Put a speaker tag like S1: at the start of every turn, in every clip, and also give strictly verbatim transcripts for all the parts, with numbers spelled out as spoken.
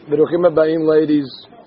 S1: Baruchim Habayim, ladies.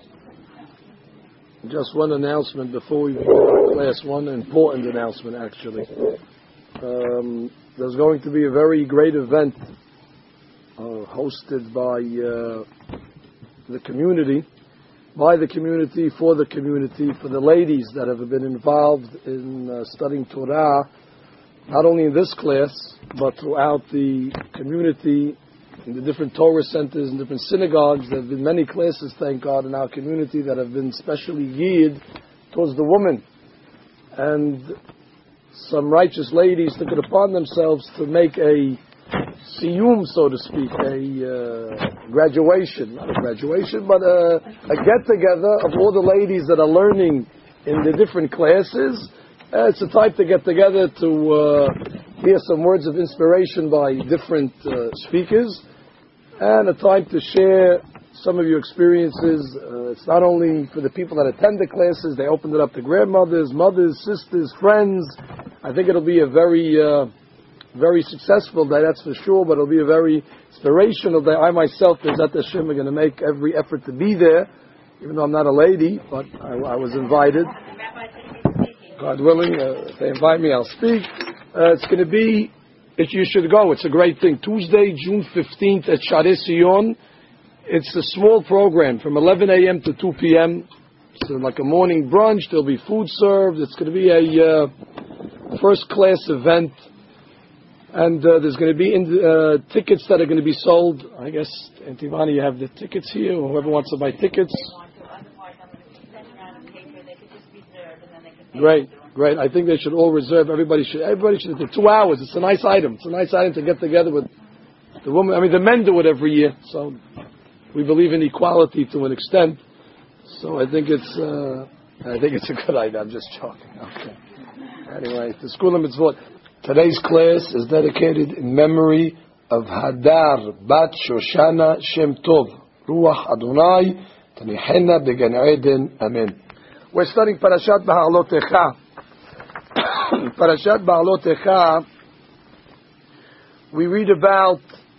S1: Just one announcement before we begin our class. One important announcement, actually. Um, there's going to be a very great event uh, hosted by uh, the community, by the community, for the community, for the ladies that have been involved in uh, studying Torah, not only in this class, but throughout the community, in the different Torah centers and different synagogues. There have been many classes, thank God, in our community that have been specially geared towards the woman. And some righteous ladies took it upon themselves to make a siyum, so to speak, a uh, graduation, not a graduation, but a, a get-together of all the ladies that are learning in the different classes. Uh, it's a time to get together to uh, hear some words of inspiration by different uh, speakers, and a time to share some of your experiences. Uh, it's not only for the people that attend the classes, they opened it up to grandmothers, mothers, sisters, friends. I think it'll be a very, uh, very successful day, that's for sure, but it'll be a very inspirational day. I myself, Bezat Hashem, are going to make every effort to be there, even though I'm not a lady, but I, I was invited. God willing, uh, if they invite me, I'll speak. Uh, it's going to be, if you should go, it's a great thing. Tuesday, June fifteenth at Sharei Sion. It's a small program from eleven a.m. to two p.m. It's like a morning brunch. There'll be food served. It's going to be a uh, first-class event. And uh, there's going to be in, uh, tickets that are going to be sold. I guess, Antivani, you have the tickets here, or whoever wants to buy tickets. Great, great. I think they should all reserve. Everybody should. Everybody should. It's two hours. It's a nice item. It's a nice item to get together with the woman. I mean, the men do it every year. So we believe in equality to an extent. So I think it's. Uh, I think it's a good idea. I'm just joking. Okay. Anyway, the school of mitzvot. Today's class is dedicated in memory of Hadar Bat Shoshana Shem Tov Ruach Adonai Tanihena Began Eden. Amen. We're studying Parashat Ba'alotecha. Parashat Ba'alotecha, we read about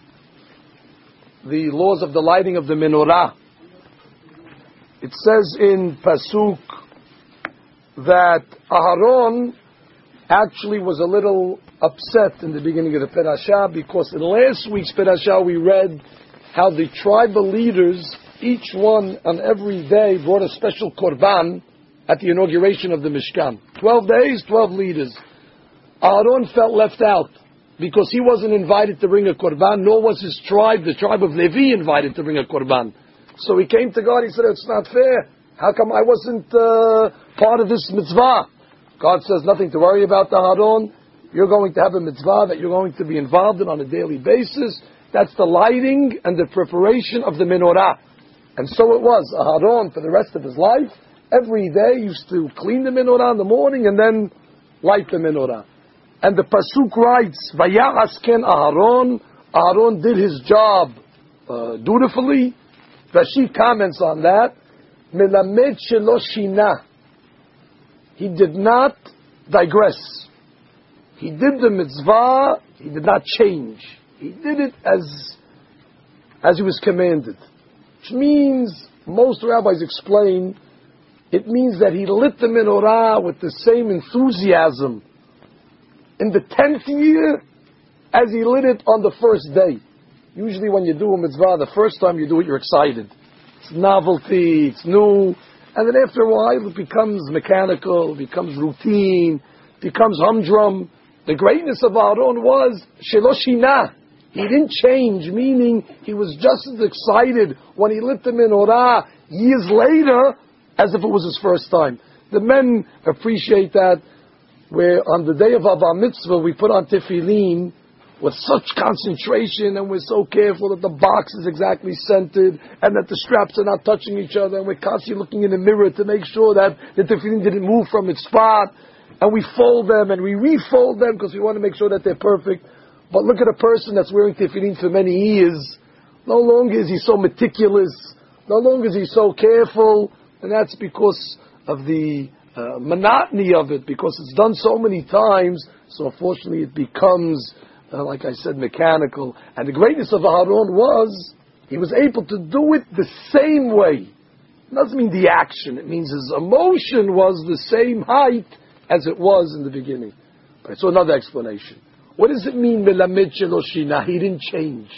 S1: the laws of the lighting of the menorah. It says in Pasuk that Aharon actually was a little upset in the beginning of the Parashat, because in last week's Parashat we read how the tribal leaders, each one on every day, brought a special korban at the inauguration of the Mishkan. Twelve days, twelve leaders. Aaron felt left out because he wasn't invited to bring a korban, nor was his tribe, the tribe of Levi, invited to bring a korban. So he came to God, he said, it's not fair. How come I wasn't uh, part of this mitzvah? God says, nothing to worry about, Aaron. You're going to have a mitzvah that you're going to be involved in on a daily basis. That's the lighting and the preparation of the menorah. And so it was. Aaron, for the rest of his life, every day used to clean the menorah in the morning and then light the menorah. And the Pasuk writes, Vaya'as ken Aharon. Aharon did his job uh, dutifully. Rashi comments on that. Melamed shelo shina. He did not digress. He did the mitzvah. He did not change. He did it as, as he was commanded. Which means, most rabbis explain, it means that he lit the menorah with the same enthusiasm in the tenth year as he lit it on the first day. Usually when you do a mitzvah, the first time you do it, you're excited. It's novelty, it's new. And then after a while, it becomes mechanical, it becomes routine, it becomes humdrum. The greatness of Aaron was shelo shina. He didn't change, meaning he was just as excited when he lit the menorah years later as if it was his first time. The men appreciate that, where on the day of our bar mitzvah we put on tefillin with such concentration, and we're so careful that the box is exactly centered and that the straps are not touching each other, and we're constantly looking in the mirror to make sure that the tefillin didn't move from its spot, and we fold them and we refold them because we want to make sure that they're perfect. But look at a person that's wearing tefillin for many years. No longer is he so meticulous, no longer is he so careful. And that's because of the uh, monotony of it, because it's done so many times, so unfortunately it becomes, uh, like I said, mechanical. And the greatness of Aharon was He was able to do it the same way. It doesn't mean the action. It means his emotion was the same height as it was in the beginning. Right, so another explanation. What does it mean, Melamed shelo shina? He didn't change.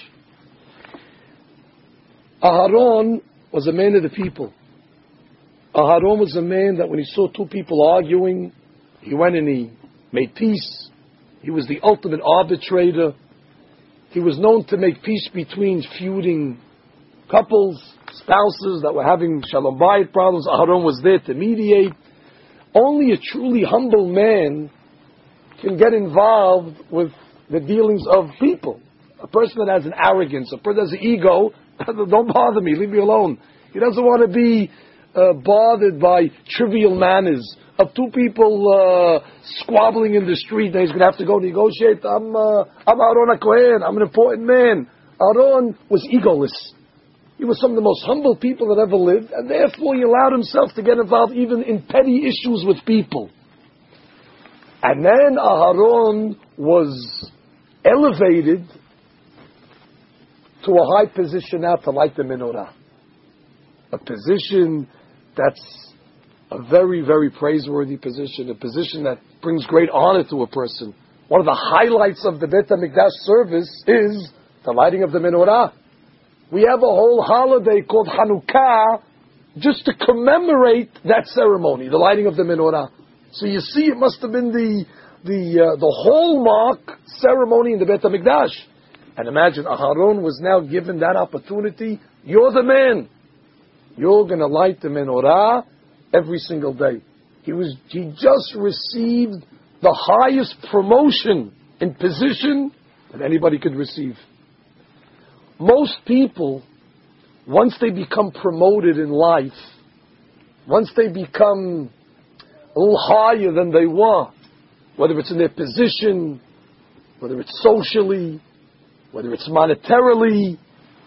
S1: Aharon was a man of the people. Aharon was a man that when he saw two people arguing, he went and he made peace. He was the ultimate arbitrator. He was known to make peace between feuding couples, spouses that were having shalom bayit problems. Aharon was there to mediate. Only a truly humble man can get involved with the dealings of people. A person that has an arrogance, a person that has an ego, don't bother me, leave me alone. He doesn't want to be uh, bothered by trivial matters of two people uh, squabbling in the street. That he's going to have to go negotiate. I'm uh, I'm Aaron HaKohen. I'm an important man. Aaron was egoless. He was some of the most humble people that ever lived, and therefore he allowed himself to get involved even in petty issues with people. And then Aharon was elevated to a high position now to light the menorah. A position that's a very, very praiseworthy position, a position that brings great honor to a person. One of the highlights of the Beit HaMikdash service is the lighting of the menorah. We have a whole holiday called Hanukkah just to commemorate that ceremony, the lighting of the menorah. So you see, it must have been the the uh, the hallmark ceremony in the Beit HaMikdash. And imagine, Aharon was now given that opportunity. You're the man. You're going to light the menorah every single day. He was he just received the highest promotion in position that anybody could receive. Most people, once they become promoted in life, once they become a little higher than they were, whether it's in their position, whether it's socially, whether it's monetarily,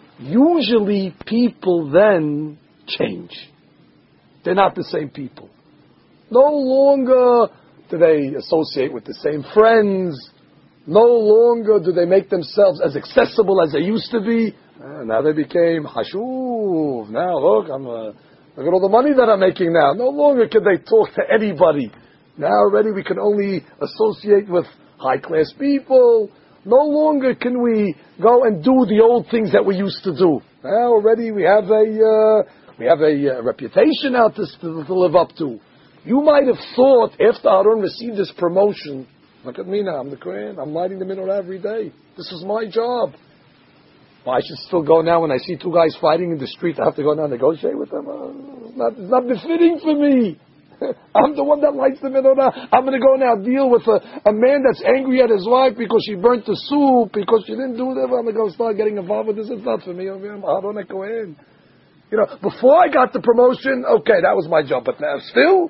S1: usually people then change. They're not the same people. No longer do they associate with the same friends. No longer do they make themselves as accessible as they used to be. Uh, now they became hashuv. Now look, I'm uh, look at all the money that I'm making now. No longer can they talk to anybody. Now already we can only associate with high class people. No longer can we go and do the old things that we used to do. Now already we have a uh, we have a uh, reputation out to, to, to live up to. You might have thought after Aaron received this promotion, look at me now, I'm the Kohen, I'm lighting the menorah every day. This is my job. Well, I should still go now when I see two guys fighting in the street, I have to go now and negotiate with them? Uh, it's, not, it's not befitting for me. I'm the one that lights the menorah. I'm going to go now deal with a, a man that's angry at his wife because she burnt the soup, because she didn't do that. I'm going to go start getting involved with this. It's not for me. I'm Aaron HaKohen. You know, before I got the promotion, okay, that was my job. But now, still,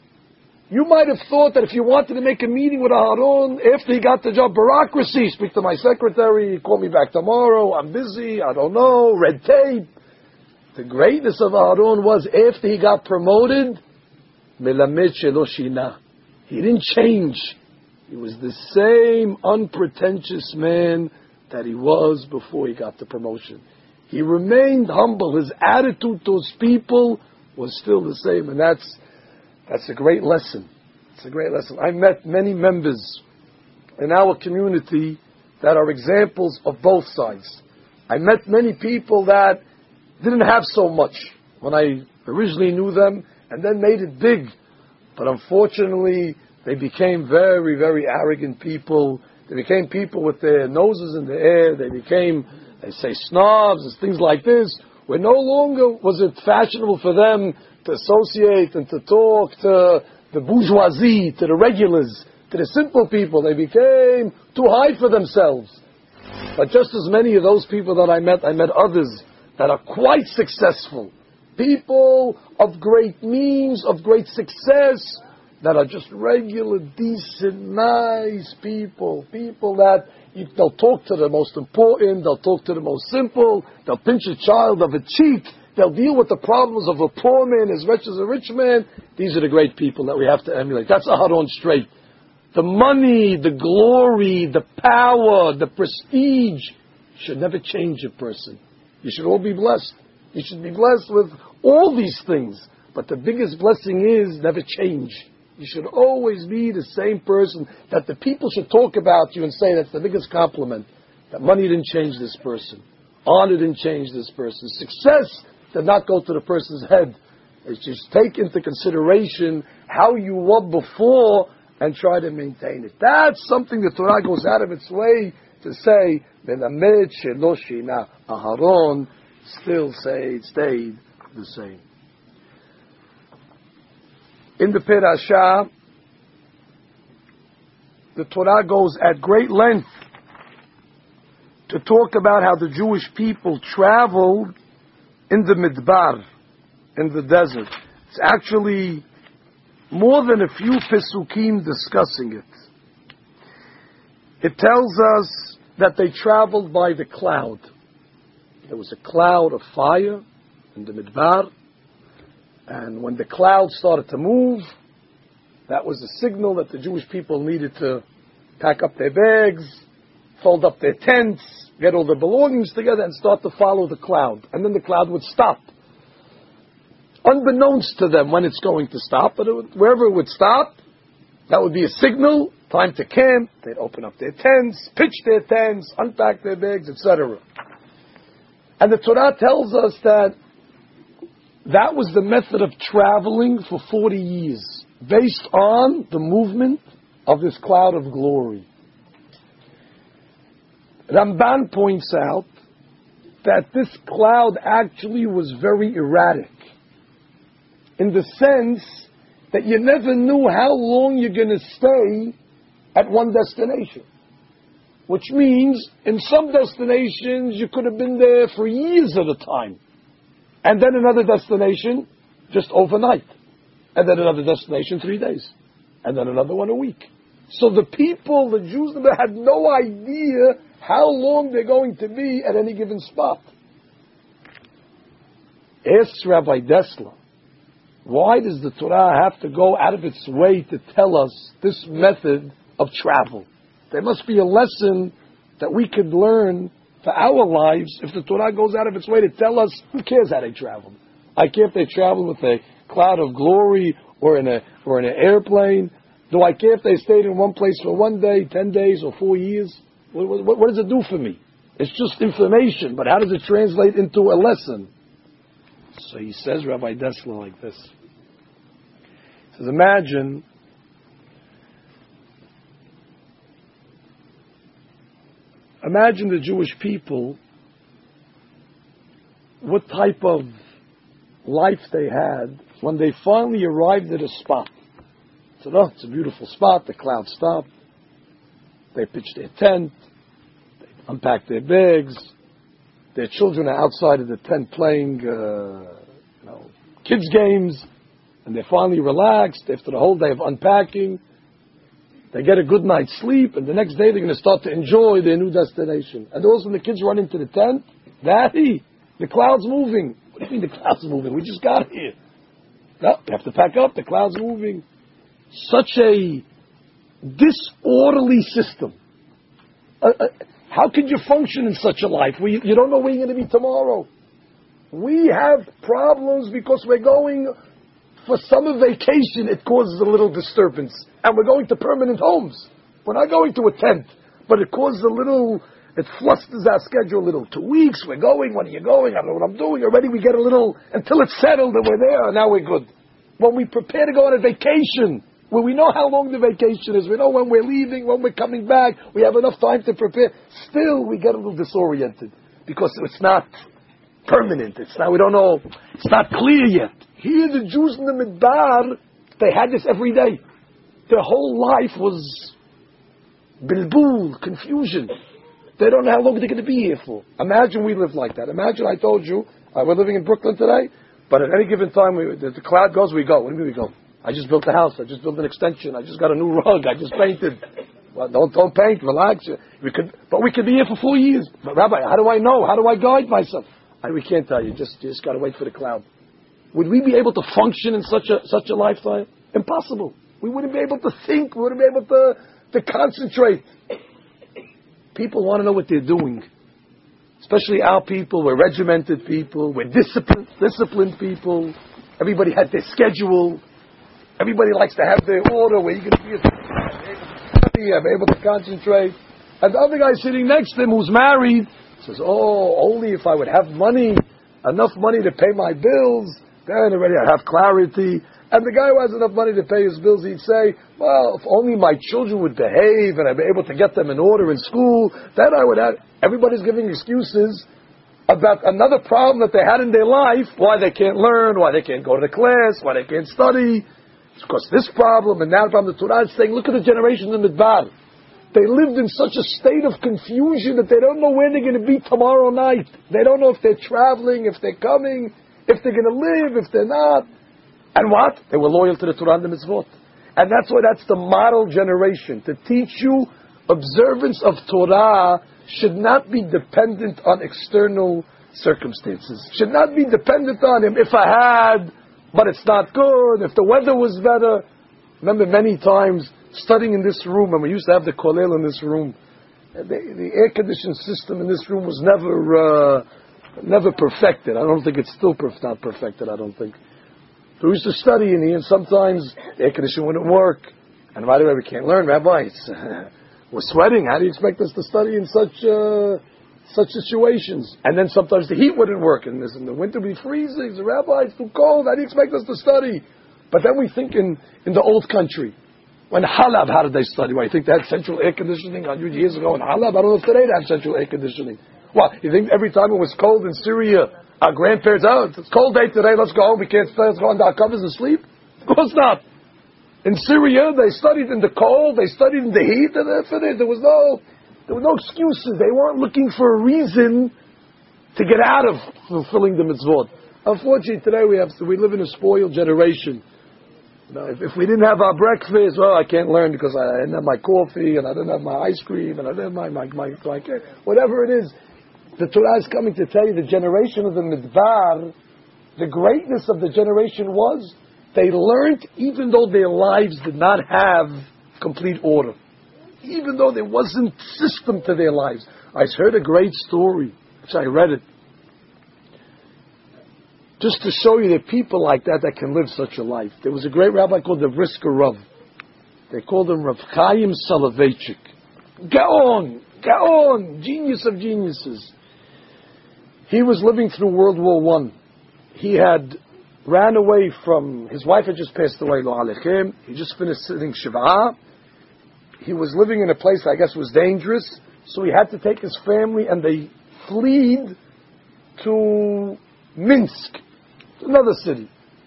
S1: you might have thought that if you wanted to make a meeting with Aharon after he got the job, bureaucracy, speak to my secretary, call me back tomorrow, I'm busy, I don't know, red tape. The greatness of Aharon was after he got promoted, Melamed shelo shina. He didn't change. He was the same unpretentious man that he was before he got the promotion. He remained humble. His attitude towards people was still the same, and that's That's a great lesson. It's a great lesson. I met many members in our community that are examples of both sides. I met many people that didn't have so much when I originally knew them and then made it big. But unfortunately, they became very, very arrogant people. They became people with their noses in the air. They became, they say, snobs and things like this, where no longer was it fashionable for them to associate and to talk to the bourgeoisie, to the regulars, to the simple people. They became too high for themselves. But just as many of those people that I met, I met others that are quite successful. People of great means, of great success, that are just regular, decent, nice people. People that you, they'll talk to the most important, they'll talk to the most simple, they'll pinch a child of a cheek, they'll deal with the problems of a poor man as much as a rich man. These are the great people that we have to emulate. That's Aharon straight. The money, the glory, the power, the prestige should never change a person. You should all be blessed. You should be blessed with all these things. But the biggest blessing is never change. You should always be the same person, that the people should talk about you and say that's the biggest compliment. That money didn't change this person. Honor didn't change this person. Success did not go to the person's head. It's just take into consideration how you were before and try to maintain it. That's something the Torah goes out of its way to say, Melamed shelo shina. Aharon still say, stayed the same. In the Perashah, the Torah goes at great length to talk about how the Jewish people traveled in the Midbar, in the desert. It's actually more than a few Pesukim discussing it. It tells us that they traveled by the cloud. There was a cloud of fire in the Midbar, and when the cloud started to move, that was a signal that the Jewish people needed to pack up their bags, fold up their tents, get all their belongings together, and start to follow the cloud. And then the cloud would stop. Unbeknownst to them when it's going to stop, but it would, wherever it would stop, that would be a signal, time to camp. They'd open up their tents, pitch their tents, unpack their bags, et cetera. And the Torah tells us that that was the method of traveling for forty years, based on the movement of this cloud of glory. Ramban points out that this cloud actually was very erratic, in the sense that you never knew how long you're going to stay at one destination. Which means, in some destinations, you could have been there for years at a time. And then another destination, just overnight. And then another destination, three days. And then another one a week. So the people, the Jews, had no idea how long they're going to be at any given spot. Ask Rabbi Dessler, why does the Torah have to go out of its way to tell us this method of travel? There must be a lesson that we could learn for our lives if the Torah goes out of its way to tell us, who cares how they traveled? I care if they traveled with a cloud of glory or in a or in an airplane. Do I care if they stayed in one place for one day, ten days, or four years? What, what, what does it do for me? It's just information, but how does it translate into a lesson? So he says, Rabbi Dessler, like this. He says, imagine Imagine the Jewish people, what type of life they had when they finally arrived at a spot. So, oh, it's a beautiful spot, the cloud stopped, they pitched their tent, they unpacked their bags, their children are outside of the tent playing uh, you know, kids games, and they're finally relaxed after the whole day of unpacking. They get a good night's sleep, and the next day they're going to start to enjoy their new destination. And also when the kids run into the tent, Daddy, the cloud's moving. What do you mean the cloud's moving? We just got here. No, we have to pack up, the cloud's moving. Such a disorderly system. Uh, uh, how could you function in such a life? We, you don't know where you're going to be tomorrow. We have problems because we're going for summer vacation. It causes a little disturbance. And we're going to permanent homes. We're not going to a tent. But it causes a little, it flusters our schedule a little. Two weeks, we're going, when are you going? I don't know what I'm doing. Already we get a little, until it's settled and we're there, and now we're good. When we prepare to go on a vacation, where we know how long the vacation is, we know when we're leaving, when we're coming back, we have enough time to prepare, still we get a little disoriented. Because it's not permanent. It's not, we don't know, it's not clear yet. Here the Jews in the Midbar, they had this every day. Their whole life was bilbul, confusion. They don't know how long they're going to be here for. Imagine we live like that. Imagine I told you, uh, we're living in Brooklyn today, but at any given time, we, the, the cloud goes, we go. When do we go? I just built a house. I just built an extension. I just got a new rug. I just painted. Well, don't, don't paint. Relax. We could, but we could be here for four years. But Rabbi, how do I know? How do I guide myself? I, we can't tell you. Just, you just got to wait for the cloud. Would we be able to function in such a such a lifestyle? Impossible. We wouldn't be able to think. We wouldn't be able to, to concentrate. People want to know what they're doing. especially our people, we're regimented people, we're disciplined, disciplined people. Everybody had their schedule. Everybody likes to have their order where you can be able to study, I'm able to concentrate. And the other guy sitting next to him who's married says, oh, only if I would have money, enough money to pay my bills, then already I'd have clarity. And the guy who has enough money to pay his bills, he'd say, well, if only my children would behave and I'd be able to get them in order in school, then I would have... Everybody's giving excuses about another problem that they had in their life, why they can't learn, why they can't go to the class, why they can't study. It's because this problem and that problem. The Torah is saying, look at the generation in Midbar. They lived in such a state of confusion that they don't know where they're going to be tomorrow night. They don't know if they're traveling, if they're coming, if they're going to live, if they're not. And what? They were loyal to the Torah and the mitzvot. And that's why that's the model generation. To teach you observance of Torah should not be dependent on external circumstances. Should not be dependent on him. If I had, but it's not good. If the weather was better. Remember many times studying in this room, and we used to have the kollel in this room. The, the air conditioning system in this room was never uh, never perfected. I don't think it's still perf- not perfected. I don't think. So we used to study in here, and sometimes the air conditioning wouldn't work. And right away we can't learn, Rabbi. It's, uh, we're sweating. How do you expect us to study in such uh, such situations? And then sometimes the heat wouldn't work, and in the winter we'd be freezing. The Rabbi, it's too cold. How do you expect us to study? But then we think in, in the old country. When Halab, how did they study? Well, you think they had central air conditioning one hundred years ago in Halab? I don't know if today they have central air conditioning. Well, you think every time it was cold in Syria, our grandparents, oh, it's a cold day today, let's go home, we can't stay, let's go under our covers and sleep? Of course not. In Syria, they studied in the cold, they studied in the heat, and they finished. There was no, there were no excuses. They weren't looking for a reason to get out of fulfilling the mitzvot. Unfortunately, today we have, we live in a spoiled generation. Now, if, if we didn't have our breakfast, well, I can't learn because I didn't have my coffee, and I didn't have my ice cream, and I didn't have my, my, my, my whatever it is. The Torah is coming to tell you the generation of the Midbar, the greatness of the generation was, they learned even though their lives did not have complete order. Even though there wasn't system to their lives. I heard a great story, which I read it. Just to show you that people like that that can live such a life. There was a great rabbi called the Brisker Rav. They called him Rav Chaim Soloveitchik. Gaon, Gaon, genius of geniuses. He was living through World War One. He had ran away from, his wife had just passed away, lo alechem. He just finished sitting Shiv'ah. He was living in a place I guess was dangerous, so he had to take his family and they fled to Minsk, another city.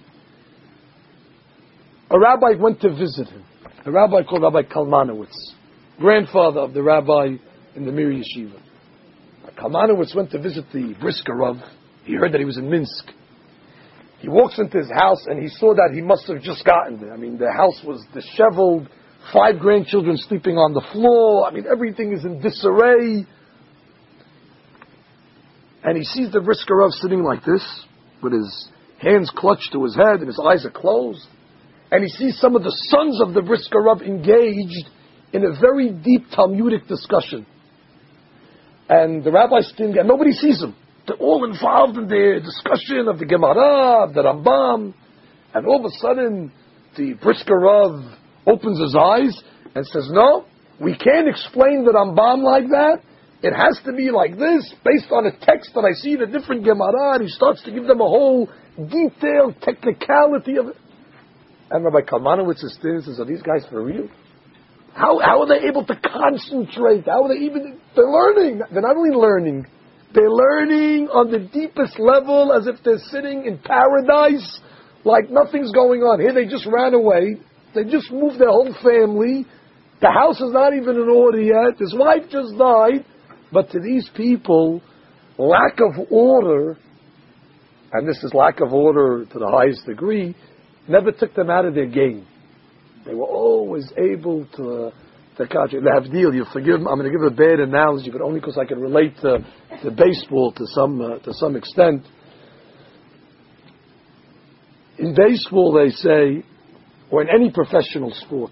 S1: A rabbi went to visit him. A rabbi called Rabbi Kalmanowitz, grandfather of the rabbi in the Mir Yeshiva. Kalmanowitz went to visit the Brisker Rav. He heard that he was in Minsk. He walks into his house and he saw that he must have just gotten there. I mean, the house was disheveled, five grandchildren sleeping on the floor. I mean, everything is in disarray. And he sees the Brisker Rav sitting like this, with his hands clutched to his head and his eyes are closed. And he sees some of the sons of the Brisker Rav engaged in a very deep Talmudic discussion. And the rabbis didn't, and nobody sees them. They're all involved in the discussion of the Gemara, the Rambam. And all of a sudden, the Brisker Rav opens his eyes and says, no, we can't explain the Rambam like that. It has to be like this, based on a text that I see in a different Gemara. And he starts to give them a whole detailed technicality of it. And Rabbi Kalmanowitz is still says, are these guys for real? How how are they able to concentrate? How are they even... They're learning. They're not only learning. They're learning on the deepest level as if they're sitting in paradise like nothing's going on. Here they just ran away. They just moved their whole family. The house is not even in order yet. His wife just died. But to these people, lack of order, and this is lack of order to the highest degree, never took them out of their game. They were always able to, to catch it. Lehavdil, you forgive me, I'm going to give a bad analogy, but only because I can relate to, to baseball to some uh, to some extent. In baseball, they say, or in any professional sport,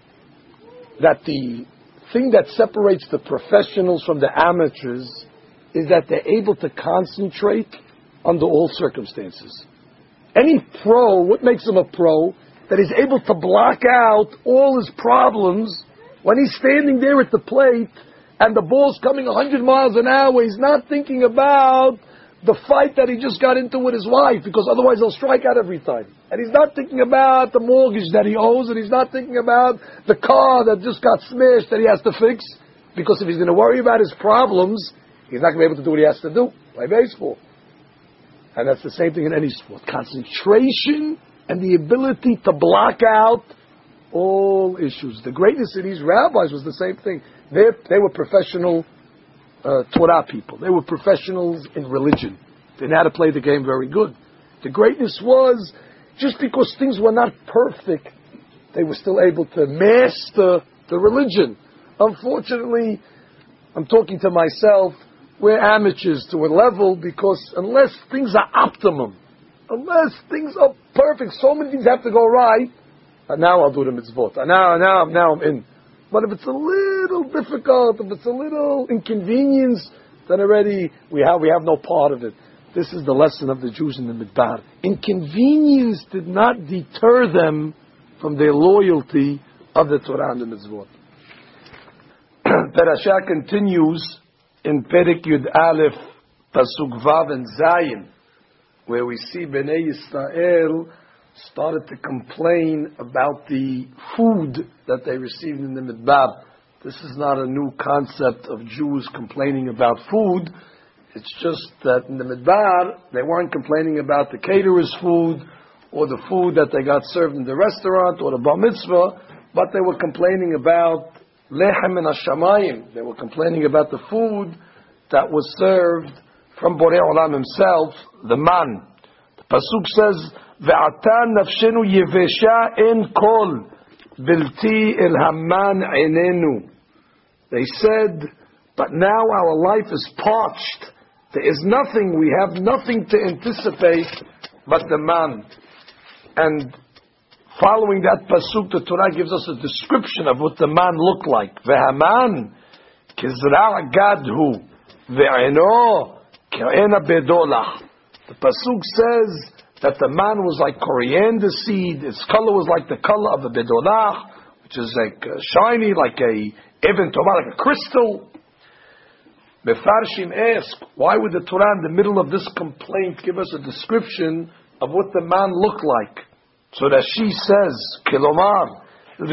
S1: that the thing that separates the professionals from the amateurs is that they're able to concentrate under all circumstances. Any pro, what makes him a pro? That he's able to block out all his problems when he's standing there at the plate and the ball's coming one hundred miles an hour. He's not thinking about the fight that he just got into with his wife, because otherwise he'll strike out every time. And he's not thinking about the mortgage that he owes, and he's not thinking about the car that just got smashed that he has to fix, because if he's going to worry about his problems, he's not going to be able to do what he has to do, play baseball. And that's the same thing in any sport. Concentration and the ability to block out all issues. The greatness of these rabbis was the same thing. They, they were professional Uh, Torah people. They were professionals in religion. They knew how to play the game very good. The greatness was, just because things were not perfect, they were still able to master the religion. Unfortunately, I'm talking to myself, we're amateurs to a level, because unless things are optimum, unless things are perfect, so many things have to go right, and now I'll do the mitzvot. And now, now, now I'm in. But if it's a little difficult, if it's a little inconvenience, then already we have we have no part of it. This is the lesson of the Jews in the Midbar. Inconvenience did not deter them from their loyalty of the Torah and the Mitzvot. Parasha continues in Perek Yud Aleph, Pasuk Vav and Zayin, where we see Bnei Yisrael started to complain about the food that they received in the Midbar. This is not a new concept of Jews complaining about food. It's just that in the Midbar, they weren't complaining about the caterer's food or the food that they got served in the restaurant or the bar mitzvah, but they were complaining about lechem and hashamayim. They were complaining about the food that was served from Borei Olam himself, the man. The Pasuk says, ועתה נפשנו יבשה אין כל בלתי אל המן עינינו. They said, but now our life is parched. There is nothing, we have nothing to anticipate but the man. And following that pasuk, the Torah gives us a description of what the man looked like. Ve'haman kizra' gadhu ve'eno k'ena bedolach. The pasuk says that the man was like coriander seed. Its color was like the color of a bedolach, which is like uh, shiny, like a even tovah, like a crystal. Mefarshim ask, why would the Torah in the middle of this complaint give us a description of what the man looked like? So that she says, Kilomar,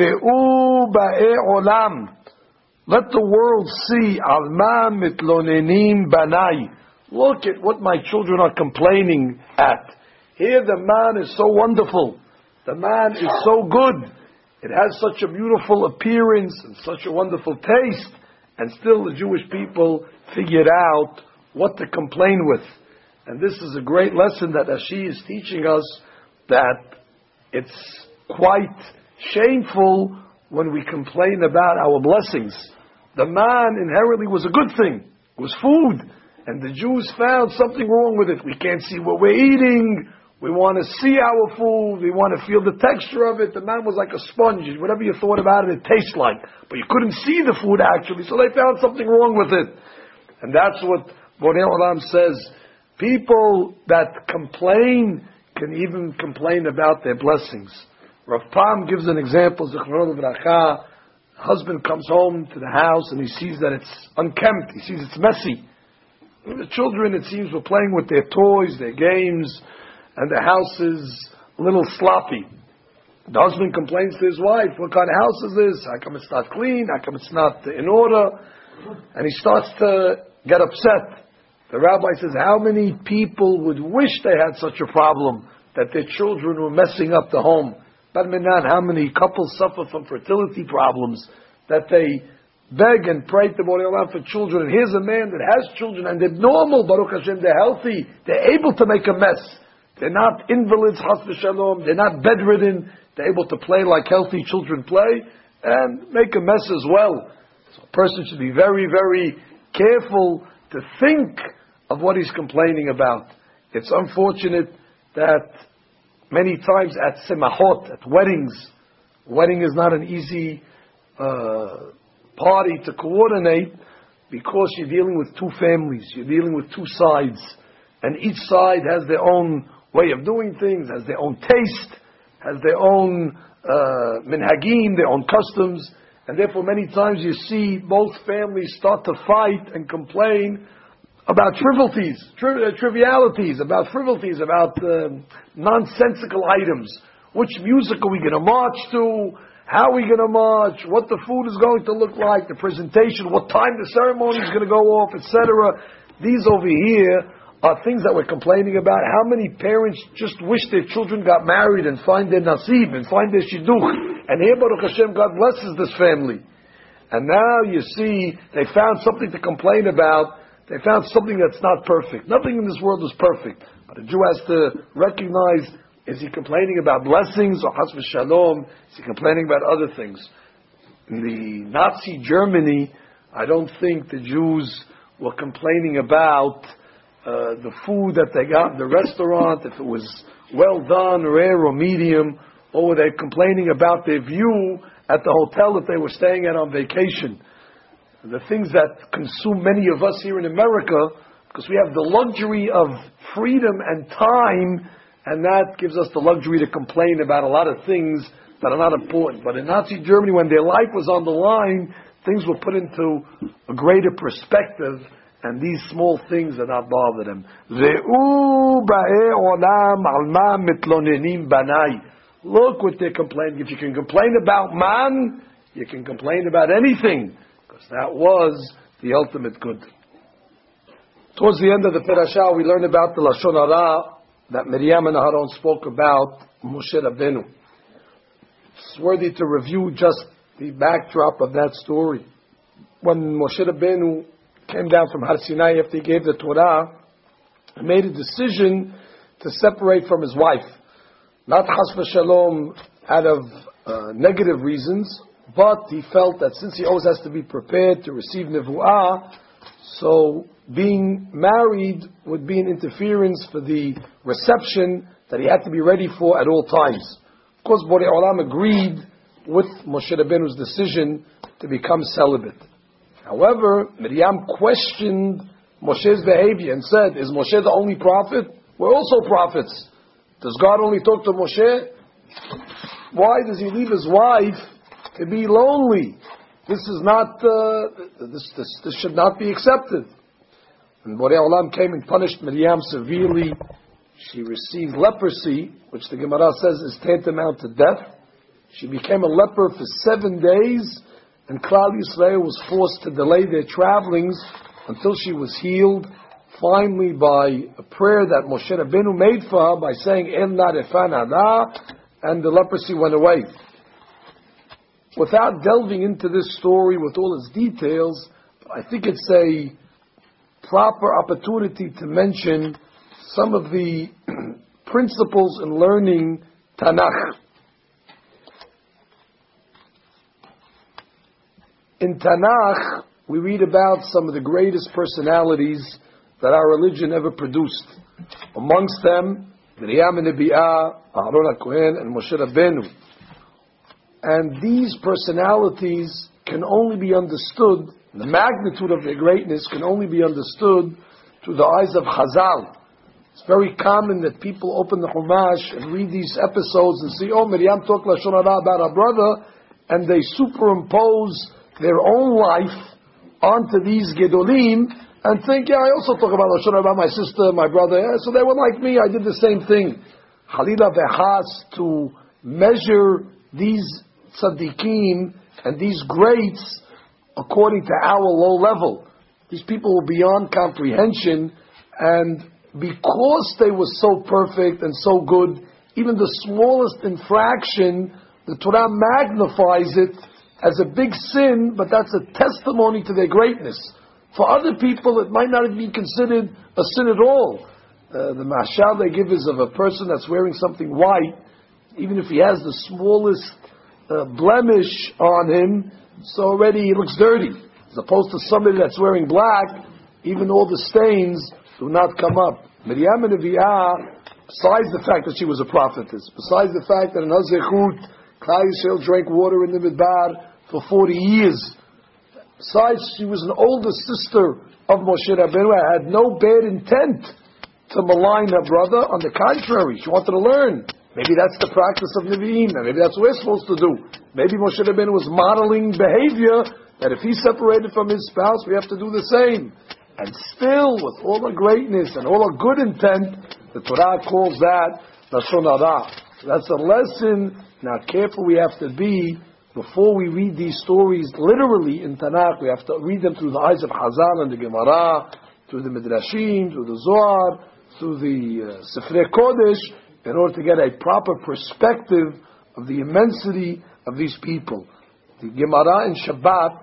S1: Ve'u ba'e olam, let the world see, Alma mitlonenim banai. Look at what my children are complaining at. Here the man is so wonderful. The man is so good. It has such a beautiful appearance and such a wonderful taste. And still the Jewish people figured out what to complain with. And this is a great lesson that Rashi is teaching us, that it's quite shameful when we complain about our blessings. The man inherently was a good thing. It was food. And the Jews found something wrong with it. We can't see what we're eating. We want to see our food. We want to feel the texture of it. The man was like a sponge. Whatever you thought about it, it tastes like. But you couldn't see the food actually, so they found something wrong with it. And that's what Borei Olam says. People that complain can even complain about their blessings. Rav Pam gives an example. Zichrono Livracha. Husband comes home to the house and he sees that it's unkempt. He sees it's messy. The children, it seems, were playing with their toys, their games, and the house is a little sloppy. The husband complains to his wife, what kind of house is this? How come it's not clean? How come it's not in order? And he starts to get upset. The rabbi says, how many people would wish they had such a problem, that their children were messing up the home? But Minan, how many couples suffer from fertility problems, that they beg and pray to Borei Olam for children? And here's a man that has children and they're normal, Baruch Hashem, they're healthy, they're able to make a mess. They're not invalids, chas v'shalom. They're not bedridden. They're able to play like healthy children play and make a mess as well. So a person should be very, very careful to think of what he's complaining about. It's unfortunate that many times at semachot, at weddings, wedding is not an easy uh, party to coordinate. because you're dealing with two families, you're dealing with two sides, and each side has their own way of doing things, has their own taste, has their own uh, minhagim, their own customs, and therefore many times you see both families start to fight and complain about frivolities, tri- uh, trivialities, about frivolities, about uh, nonsensical items. Which music are we going to march to? How are we going to march? What the food is going to look like? The presentation? What time the ceremony is going to go off, et cetera. These over here are things that we're complaining about. How many parents just wish their children got married and find their nasib and find their shidduch? And here, Baruch Hashem, God blesses this family. And now you see they found something to complain about. They found something that's not perfect. Nothing in this world is perfect. But a Jew has to recognize, is he complaining about blessings or chas v'shalom? Is he complaining about other things? In the Nazi Germany, I don't think the Jews were complaining about uh, the food that they got in the restaurant, if it was well done, rare or medium, or were they complaining about their view at the hotel that they were staying at on vacation. The things that consume many of us here in America, because we have the luxury of freedom and time, and that gives us the luxury to complain about a lot of things that are not important. But in Nazi Germany, when their life was on the line, things were put into a greater perspective, and these small things are not bother them. Look what they're complaining. If you can complain about man, you can complain about anything. That was the ultimate good. Towards the end of the parasha, we learn about the Lashon Hara that Miriam and Aharon spoke about Moshe Rabbeinu. It's worthy to review just the backdrop of that story. When Moshe Rabbeinu came down from Har Sinai after he gave the Torah, he made a decision to separate from his wife. Not chas v'shalom out of uh, negative reasons, but he felt that since he always has to be prepared to receive nevuah, so being married would be an interference for the reception that he had to be ready for at all times. Of course, Borei Olam agreed with Moshe Rabbeinu's decision to become celibate. However, Miriam questioned Moshe's behavior and said, is Moshe the only prophet? We're also prophets. Does God only talk to Moshe? Why does he leave his wife to be lonely? This is not, uh, this, this, this should not be accepted. And Borei Olam came and punished Miriam severely. She received leprosy, which the Gemara says is tantamount to death. She became a leper for seven days, and Klal Yisrael was forced to delay their travelings until she was healed, finally by a prayer that Moshe Rabbeinu made for her by saying, En la refan hada, and the leprosy went away. Without delving into this story with all its details, I think it's a proper opportunity to mention some of the principles in learning Tanakh. In Tanakh, we read about some of the greatest personalities that our religion ever produced. Amongst them, Miriam Nebi'ah, Aharon HaKohen, and Moshe Rabbeinu. And these personalities can only be understood, the magnitude of their greatness can only be understood through the eyes of Chazal. It's very common that people open the Chumash and read these episodes and see, oh, Miriam talked Lashon Hara about her brother, and they superimpose their own life onto these Gedolim and think, yeah, I also talk about Lashon Hara about my sister, my brother, yeah, so they were like me, I did the same thing. Chalila v'chas, to measure these tzaddikim and these greats according to our low level. These people were beyond comprehension, and because they were so perfect and so good, even the smallest infraction, the Torah magnifies it as a big sin, but that's a testimony to their greatness. For other people, it might not be considered a sin at all. Uh, the mashal they give is of a person that's wearing something white, even if he has the smallest uh, blemish on him, so already he looks dirty. As opposed to somebody that's wearing black, even all the stains do not come up. Miriam Nebi'ah, besides the fact that she was a prophetess, besides the fact that in her zechut, Klal Yisrael drank water in the Midbar for forty years, Besides, she was an older sister of Moshe Rabbeinu, had no bad intent to malign her brother. On the contrary, she wanted to learn. Maybe that's the practice of Nevi'im, and maybe that's what we're supposed to do. Maybe Moshe Rabbeinu was modeling behavior that if he's separated from his spouse, we have to do the same. And still, with all the greatness and all the good intent, the Torah calls that Lashon Hara. That's a lesson. Now, careful we have to be. Before we read these stories literally in Tanakh, we have to read them through the eyes of Chazal and the Gemara, through the Midrashim, through the Zohar, through the uh, Sifrei Kodesh, in order to get a proper perspective of the immensity of these people. The Gemara in Shabbat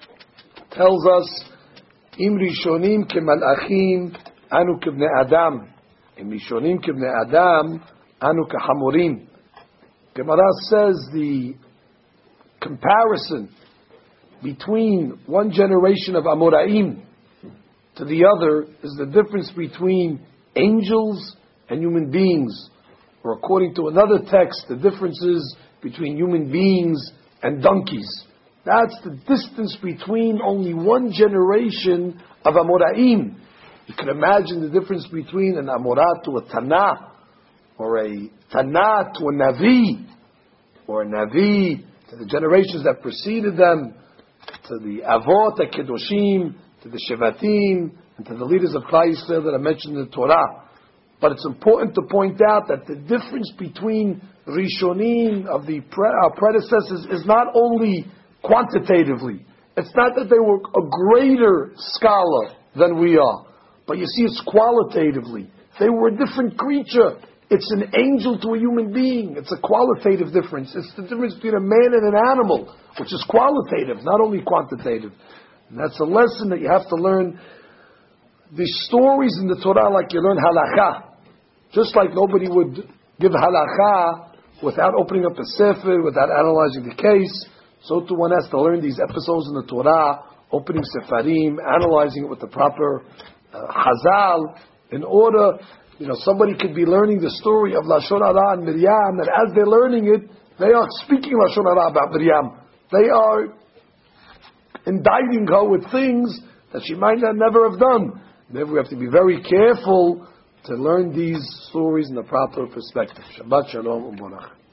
S1: tells us, Im Rishonim kemalachim anu kebnei Adam. Im Rishonim kebnei Adam anu kehamorim. Gemara says the comparison between one generation of Amoraim to the other is the difference between angels and human beings. Or according to another text, the difference is between human beings and donkeys. That's the distance between only one generation of Amoraim. You can imagine the difference between an Amorah to a Tanah, or a Tanah to a Navi, or a Navi to the generations that preceded them, to the Avot, the Kedoshim, to the Shevatim, and to the leaders of Klal Yisrael that are mentioned in the Torah. But it's important to point out that the difference between Rishonim of the pre- our predecessors is not only quantitatively. It's not that they were a greater scholar than we are, but you see it's qualitatively. They were a different creature. It's an angel to a human being. It's a qualitative difference. It's the difference between a man and an animal, which is qualitative, not only quantitative. And that's a lesson that you have to learn. The stories in the Torah, like you learn halakha. Just like nobody would give halakha without opening up a sefer, without analyzing the case, so too one has to learn these episodes in the Torah, opening sefarim, analyzing it with the proper uh, chazal, in order. You know, somebody could be learning the story of Lashon Hara and Miriam, and as they're learning it, they are speaking Lashon Hara about Miriam. They are indicting her with things that she might not never have done. Therefore, we have to be very careful to learn these stories in the proper perspective. Shabbat Shalom U'Barach.